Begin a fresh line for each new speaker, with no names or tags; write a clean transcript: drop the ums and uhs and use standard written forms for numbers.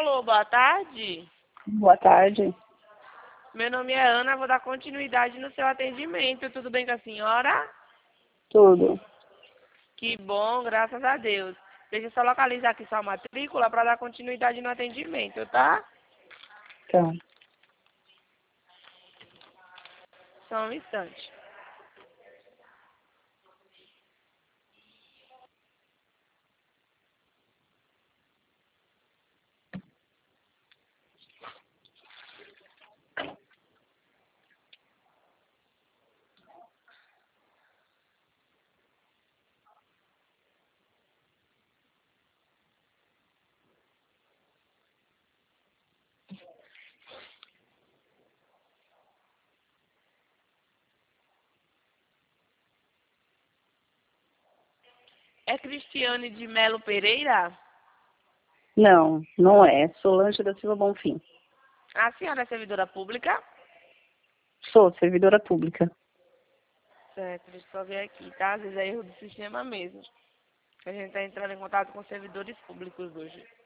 Alô, boa tarde.
Boa tarde.
Meu nome é Ana, vou dar continuidade no seu atendimento. Tudo bem com a senhora?
Tudo.
Que bom, graças a Deus. Deixa eu só localizar aqui sua matrícula para dar continuidade no atendimento, tá?
Tá.
Só um instante. É Cristiane de Melo Pereira?
Não, não é. Solange da Silva Bonfim.
A senhora é servidora pública?
Sou servidora pública.
Certo, deixa eu só ver aqui, tá? Às vezes é erro do sistema mesmo. A gente está entrando em contato com servidores públicos hoje.